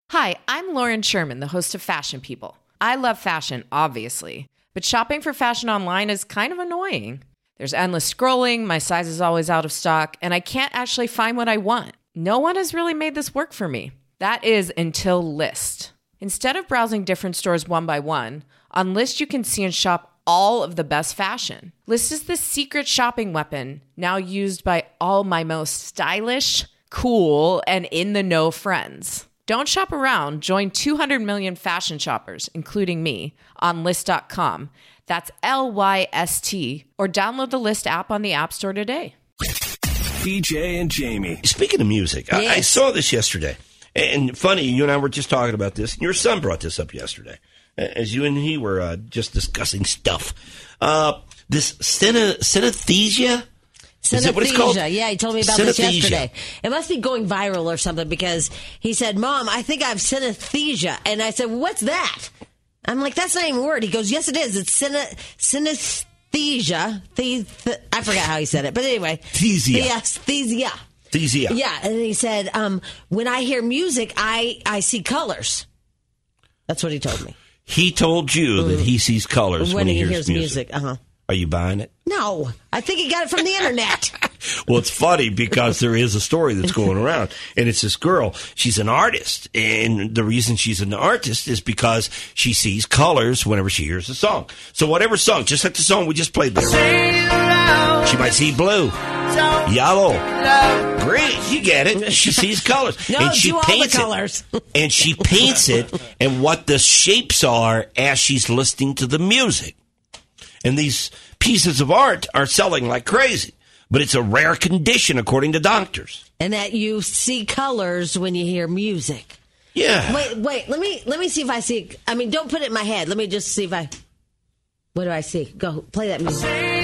Hi, I'm Lauren Sherman, the host of Fashion People. I love fashion, obviously, but shopping for fashion online is kind of annoying. There's endless scrolling, my size is always out of stock, and I can't actually find what I want. No one has really made this work for me. That is until Lyst. Instead of browsing different stores one by one, on Lyst you can see and shop all of the best fashion. Lyst is the secret shopping weapon, now used by all my most stylish, cool, and in-the-know friends. Don't shop around. Join 200 million fashion shoppers, including me, on Lyst.com. That's Lyst, or download the Lyst app on the App Store today. BJ and Jamie. Speaking of music, Yes. I saw this yesterday. And funny, you and I were just talking about this. Your son brought this up yesterday, as you and he were just discussing stuff. This synesthesia? Is that what it's called? Yeah, he told me about this yesterday. It must be going viral or something because he said, Mom, I think I have synesthesia. And I said, what's that? I'm like, that's not even a word. He goes, yes, it is. It's synesthesia. I forgot how he said it. But anyway. Thesia. Thesia. Thesia. Yeah, and he said, when I hear music, I see colors. That's what he told me. He told you that he sees colors when he hears music. Uh-huh. Are you buying it? No, I think he got it from the internet. Well, it's funny because there is a story that's going around, and it's this girl. She's an artist, and the reason she's an artist is because she sees colors whenever she hears a song. So whatever song, just like the song we just played there, she might see blue, yellow, green. You get it. She sees colors. No, and she do all paints the colors. And she paints it and what the shapes are as she's listening to the music. And these pieces of art are selling like crazy. But it's a rare condition, according to doctors. And that you see colors when you hear music. Yeah. Wait. Let me see if I see. I mean, don't put it in my head. Let me just see if I. What do I see? Go play that music.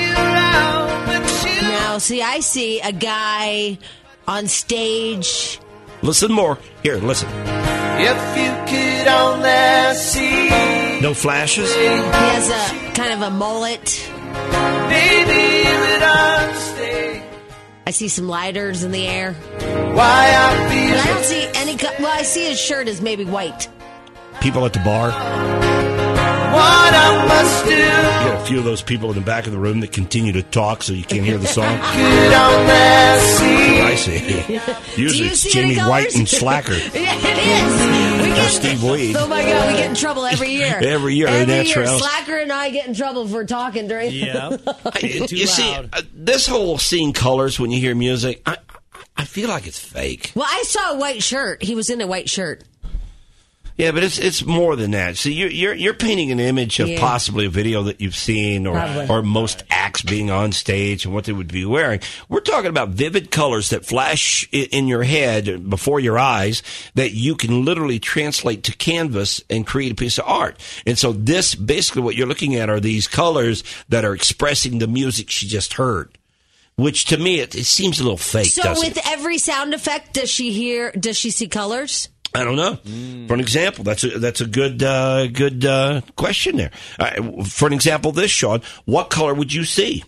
Now, see, I see a guy on stage. Listen more. Here, listen. If you could only see. No flashes? He has a kind of a mullet. Baby, you would understand I see some lighters in the air. why I feel. But I don't see any. Well, I see his shirt is maybe white. People at the bar. What I must do. You got a few of those people in the back of the room that continue to talk so you can't hear the song. Could only see. I see. Usually you it's see Jamie any White colors? and Slacker. Yeah, it is. We Or Steve Weed. Oh my God, we get in trouble every year. Every year, Every that's year, right. Slacker and I get in trouble for talking during. Yeah. You see, this whole seeing colors when you hear music, I feel like it's fake. Well, I saw a white shirt. He was in a white shirt. Yeah, but it's more than that. See, you're painting an image of Yeah. possibly a video that you've seen, Probably. or most acts being on stage and what they would be wearing. We're talking about vivid colors that flash in your head before your eyes that you can literally translate to canvas and create a piece of art. And so this, basically what you're looking at are these colors that are expressing the music she just heard. Which to me, it seems a little fake, So doesn't with it? every sound effect, does she see colors? I don't know. For an example, that's a good question there. For an example, this, Sean, what color would you see?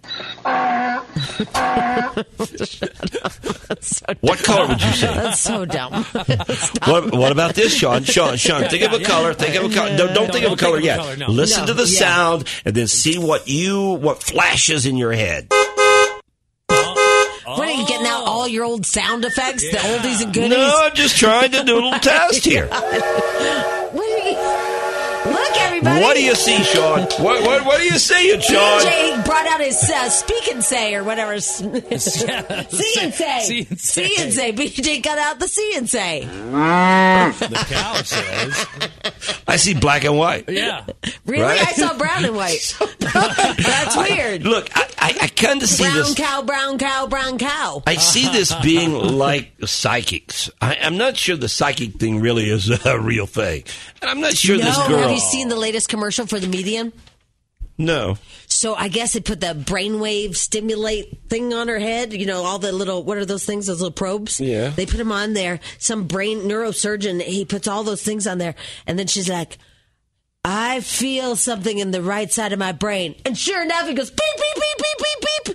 What color would you see? That's so dumb. What about this, Sean? Sean, think of a color. Think of a color. Don't think of a color yet. color, no. Listen No, to the yeah. sound and then see what flashes in your head. What are you getting out all your old sound effects, the oldies and goodies? No, I'm just trying to do a little test here. What are you... Look, everybody. What do you see, Sean? What are you seeing, Sean? BJ brought out his speak and say or whatever. See and say. See and say. See and say. BJ got out the see and say. The cow says. I see black and white. Yeah. Really? Right? I saw brown and white. That's weird. Look, I kind of see Brown this. cow, brown cow, brown cow. I see this being like psychics. I'm not sure the psychic thing really is a real thing. And I'm not sure No, this girl. have you seen the latest commercial for the Medium? No. So I guess they put the brainwave stimulate thing on her head. You know, all the little, what are those things? Those little probes? Yeah. They put them on there. Some brain neurosurgeon, he puts all those things on there. And then she's like, I feel something in the right side of my brain. And sure enough, he goes, beep, beep, beep, beep, beep,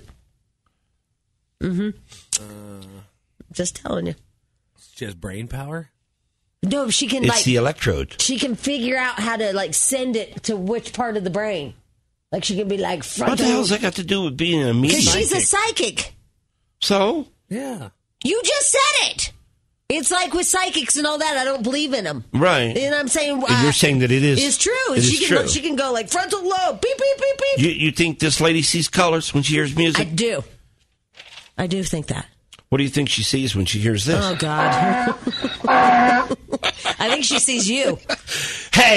beep. Mm-hmm. Just telling you. She has brain power? No, she can It's the electrode. She can figure out how to send it to which part of the brain. Like she can be like frontal. What the hell's that got to do with being a medium? Because she's a psychic. So? Yeah. You just said it. It's like with psychics and all that. I don't believe in them. Right. And I'm saying You're saying that it is. It's true. It is true. She can go like frontal lobe. Beep beep beep beep. You think this lady sees colors when she hears music? I do. I do think that. What do you think she sees when she hears this? Oh God. I think she sees you. Hey.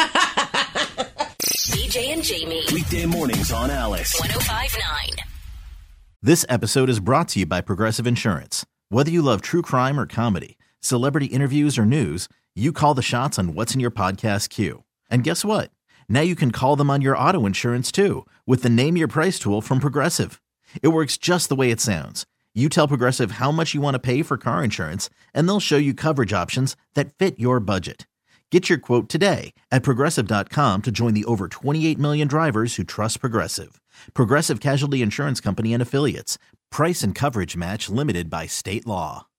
BJ and Jamie. Weekday mornings on Alice. 105.9. This episode is brought to you by Progressive Insurance. Whether you love true crime or comedy, celebrity interviews or news, you call the shots on what's in your podcast queue. And guess what? Now you can call them on your auto insurance too with the Name Your Price tool from Progressive. It works just the way it sounds. You tell Progressive how much you want to pay for car insurance, and they'll show you coverage options that fit your budget. Get your quote today at Progressive.com to join the over 28 million drivers who trust Progressive. Progressive Casualty Insurance Company and Affiliates. Price and coverage match limited by state law.